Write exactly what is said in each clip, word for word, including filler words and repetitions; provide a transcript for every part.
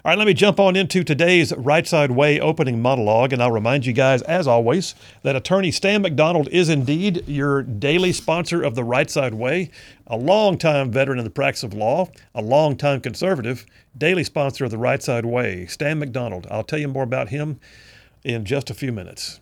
All right, let me jump on into today's Right Side Way opening monologue, and I'll remind you guys, as always, that attorney Stan McDonald is indeed your daily sponsor of the Right Side Way, a longtime veteran in the practice of law, a longtime conservative, daily sponsor of the Right Side Way, Stan McDonald. I'll tell you more about him in just a few minutes.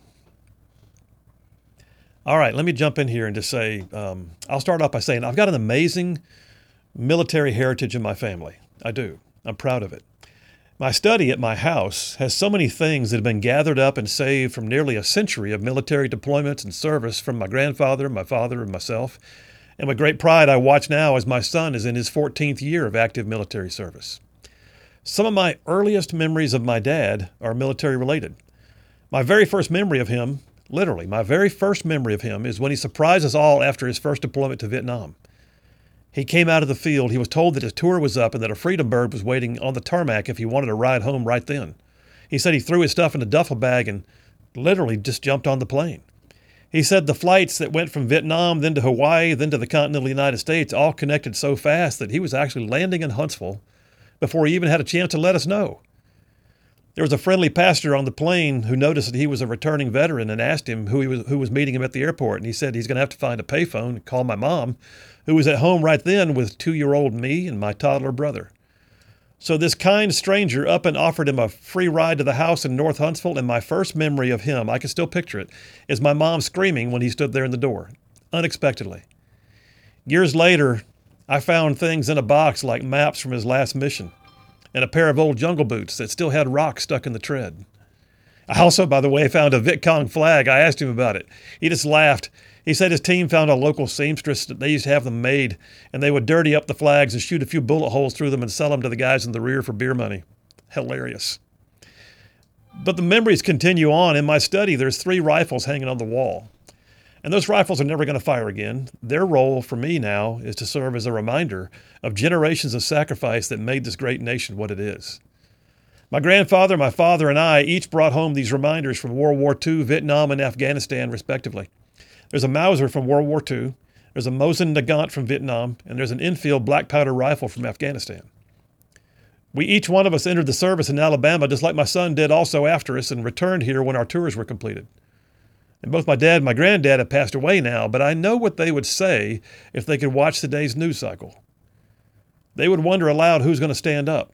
All right, let me jump in here and just say, um, I'll start off by saying I've got an amazing military heritage in my family. I do. I'm proud of it. My study at my house has so many things that have been gathered up and saved from nearly a century of military deployments and service from my grandfather, my father, and myself. And with great pride, I watch now as my son is in his fourteenth year of active military service. Some of my earliest memories of my dad are military related. My very first memory of him, literally, my very first memory of him is when he surprised us all after his first deployment to Vietnam. He came out of the field. He was told that his tour was up and that a Freedom Bird was waiting on the tarmac if he wanted to ride home right then. He said he threw his stuff in a duffel bag and literally just jumped on the plane. He said the flights that went from Vietnam, then to Hawaii, then to the continental United States all connected so fast that he was actually landing in Huntsville before he even had a chance to let us know. There was a friendly passenger on the plane who noticed that he was a returning veteran and asked him who he was who was meeting him at the airport. And he said he's going to have to find a payphone and call my mom, who was at home right then with two-year-old me and my toddler brother. So this kind stranger up and offered him a free ride to the house in North Huntsville, and my first memory of him, I can still picture it, is my mom screaming when he stood there in the door, unexpectedly. Years later, I found things in a box like maps from his last mission and a pair of old jungle boots that still had rocks stuck in the tread. I also, by the way, found a Viet Cong flag. I asked him about it. He just laughed. He said his team found a local seamstress that they used to have them made, and they would dirty up the flags and shoot a few bullet holes through them and sell them to the guys in the rear for beer money. Hilarious. But the memories continue on. In my study, there's three rifles hanging on the wall. And those rifles are never going to fire again. Their role for me now is to serve as a reminder of generations of sacrifice that made this great nation what it is. My grandfather, my father, and I each brought home these reminders from World War Two, Vietnam, and Afghanistan, respectively. There's a Mauser from World War Two, there's a Mosin Nagant from Vietnam, and there's an Enfield black powder rifle from Afghanistan. We each one of us entered the service in Alabama, just like my son did also after us, and returned here when our tours were completed. And both my dad and my granddad have passed away now, but I know what they would say if they could watch today's news cycle. They would wonder aloud who's going to stand up.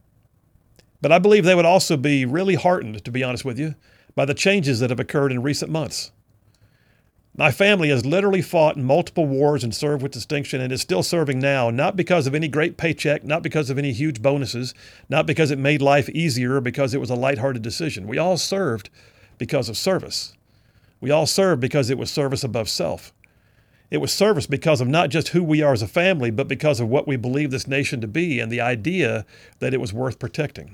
But I believe they would also be really heartened, to be honest with you, by the changes that have occurred in recent months. My family has literally fought in multiple wars and served with distinction and is still serving now, not because of any great paycheck, not because of any huge bonuses, not because it made life easier or because it was a lighthearted decision. We all served because of service. We all served because it was service above self. It was service because of not just who we are as a family, but because of what we believe this nation to be and the idea that it was worth protecting.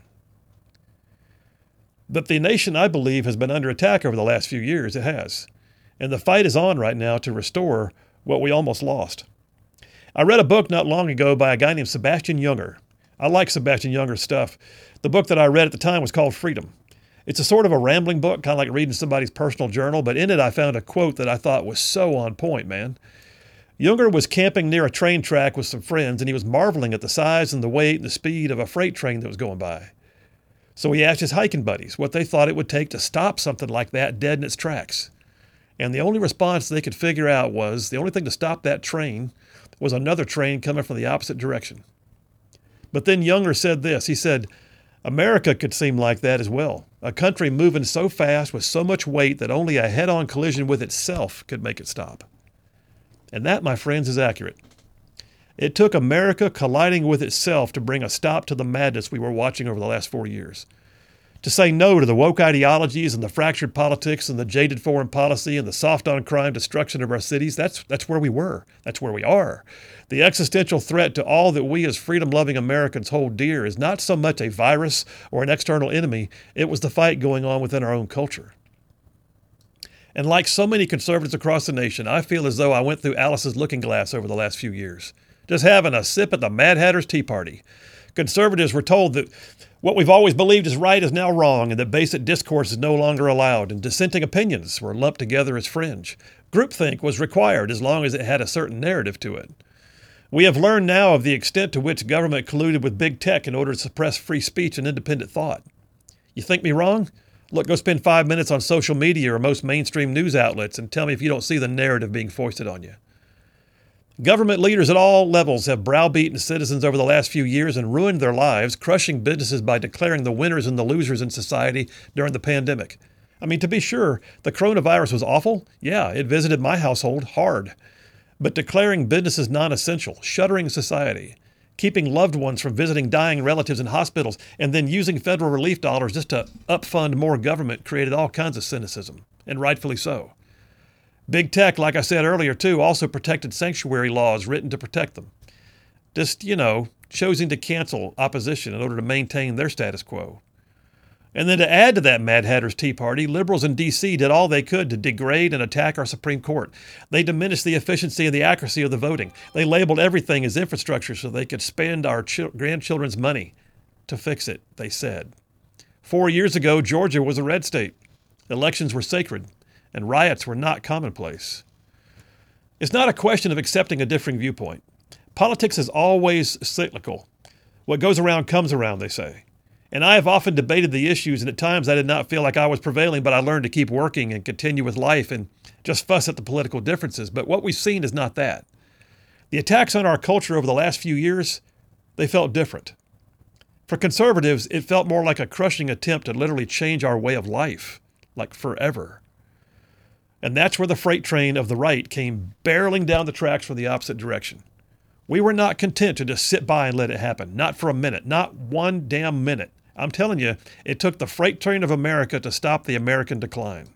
But the nation, I believe, has been under attack over the last few years. It has. And the fight is on right now to restore what we almost lost. I read a book not long ago by a guy named Sebastian Junger. I like Sebastian Junger's stuff. The book that I read at the time was called Freedom. It's a sort of a rambling book, kind of like reading somebody's personal journal, but in it I found a quote that I thought was so on point, man. Junger was camping near a train track with some friends, and he was marveling at the size and the weight and the speed of a freight train that was going by. So he asked his hiking buddies what they thought it would take to stop something like that dead in its tracks. And the only response they could figure out was the only thing to stop that train was another train coming from the opposite direction. But then Junger said this. He said, America could seem like that as well. A country moving so fast with so much weight that only a head-on collision with itself could make it stop. And that, my friends, is accurate. It took America colliding with itself to bring a stop to the madness we were watching over the last four years. To say no to the woke ideologies and the fractured politics and the jaded foreign policy and the soft-on-crime destruction of our cities, that's, that's where we were. That's where we are. The existential threat to all that we as freedom-loving Americans hold dear is not so much a virus or an external enemy. It was the fight going on within our own culture. And like so many conservatives across the nation, I feel as though I went through Alice's looking glass over the last few years, just having a sip at the Mad Hatter's Tea Party. Conservatives were told that what we've always believed is right is now wrong, and that basic discourse is no longer allowed, and dissenting opinions were lumped together as fringe. Groupthink was required as long as it had a certain narrative to it. We have learned now of the extent to which government colluded with big tech in order to suppress free speech and independent thought. You think me wrong? Look, go spend five minutes on social media or most mainstream news outlets and tell me if you don't see the narrative being foisted on you. Government leaders at all levels have browbeaten citizens over the last few years and ruined their lives, crushing businesses by declaring the winners and the losers in society during the pandemic. I mean, to be sure, the coronavirus was awful. Yeah, it visited my household hard. But declaring businesses non-essential, shuttering society, keeping loved ones from visiting dying relatives in hospitals, and then using federal relief dollars just to upfund more government created all kinds of cynicism, and rightfully so. Big tech, like I said earlier, too, also protected sanctuary laws written to protect them. Just, you know, choosing to cancel opposition in order to maintain their status quo. And then to add to that Mad Hatter's Tea Party, liberals in D C did all they could to degrade and attack our Supreme Court. They diminished the efficiency and the accuracy of the voting. They labeled everything as infrastructure so they could spend our ch- grandchildren's money to fix it, they said. Four years ago, Georgia was a red state. Elections were sacred, and riots were not commonplace. It's not a question of accepting a differing viewpoint. Politics is always cyclical. What goes around comes around, they say. And I have often debated the issues, and at times I did not feel like I was prevailing, but I learned to keep working and continue with life and just fuss at the political differences. But what we've seen is not that. The attacks on our culture over the last few years, they felt different. For conservatives, it felt more like a crushing attempt to literally change our way of life, like forever. And that's where the freight train of the right came barreling down the tracks from the opposite direction. We were not content to just sit by and let it happen, not for a minute, not one damn minute. I'm telling you, it took the freight train of America to stop the American decline.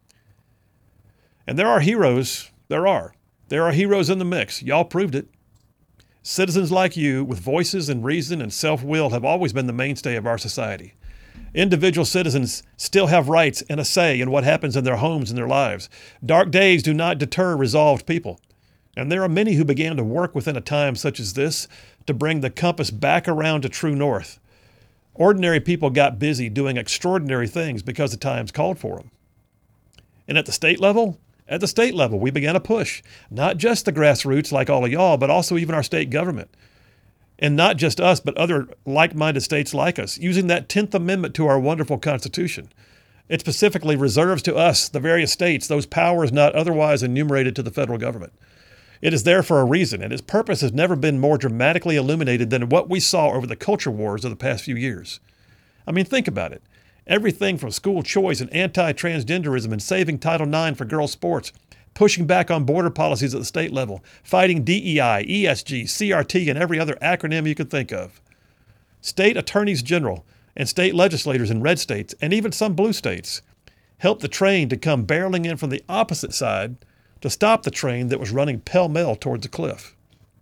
And there are heroes, there are. There are heroes in the mix. Y'all proved it. Citizens like you, with voices and reason and self-will, have always been the mainstay of our society. Individual citizens still have rights and a say in what happens in their homes and their lives. Dark days do not deter resolved people. And there are many who began to work within a time such as this to bring the compass back around to true north. Ordinary people got busy doing extraordinary things because the times called for them. And at the state level, at the state level, we began a push, not just the grassroots like all of y'all, but also even our state government. And not just us, but other like-minded states like us, using that tenth Amendment to our wonderful Constitution. It specifically reserves to us, the various states, those powers not otherwise enumerated to the federal government. It is there for a reason, and its purpose has never been more dramatically illuminated than what we saw over the culture wars of the past few years. I mean, think about it. Everything from school choice and anti-transgenderism and saving Title nine for girls' sports, pushing back on border policies at the state level, fighting D E I, E S G, C R T, and every other acronym you can think of. State attorneys general and state legislators in red states, and even some blue states, helped the train to come barreling in from the opposite side to stop the train that was running pell-mell towards a cliff.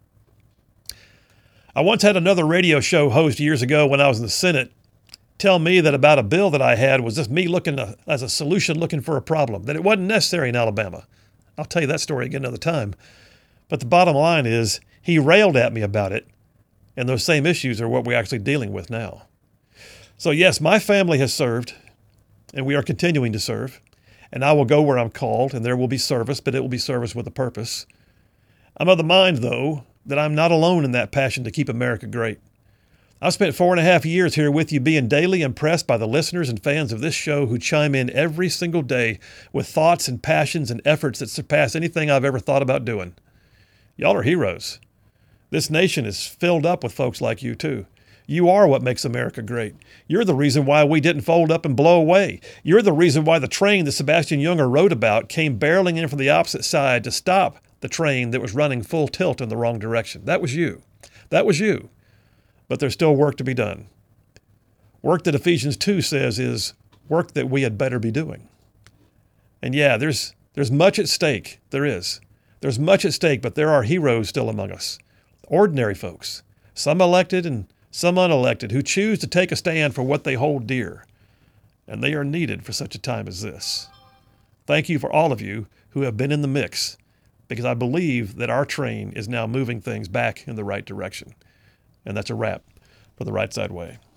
I once had another radio show host years ago when I was in the Senate tell me that about a bill that I had was just me looking a, as a solution looking for a problem, that it wasn't necessary in Alabama. I'll tell you that story again another time. But the bottom line is he railed at me about it, and those same issues are what we're actually dealing with now. So yes, my family has served, and we are continuing to serve. And I will go where I'm called, and there will be service, but it will be service with a purpose. I'm of the mind, though, that I'm not alone in that passion to keep America great. I've spent four and a half years here with you being daily impressed by the listeners and fans of this show who chime in every single day with thoughts and passions and efforts that surpass anything I've ever thought about doing. Y'all are heroes. This nation is filled up with folks like you, too. You are what makes America great. You're the reason why we didn't fold up and blow away. You're the reason why the train that Sebastian Junger wrote about came barreling in from the opposite side to stop the train that was running full tilt in the wrong direction. That was you. That was you. But there's still work to be done. Work that Ephesians two says is work that we had better be doing. And yeah, there's there's much at stake. There is. There's much at stake, but there are heroes still among us. Ordinary folks, some elected and some unelected, who choose to take a stand for what they hold dear. And they are needed for such a time as this. Thank you for all of you who have been in the mix, because I believe that our train is now moving things back in the right direction. And that's a wrap for the Right Side Way.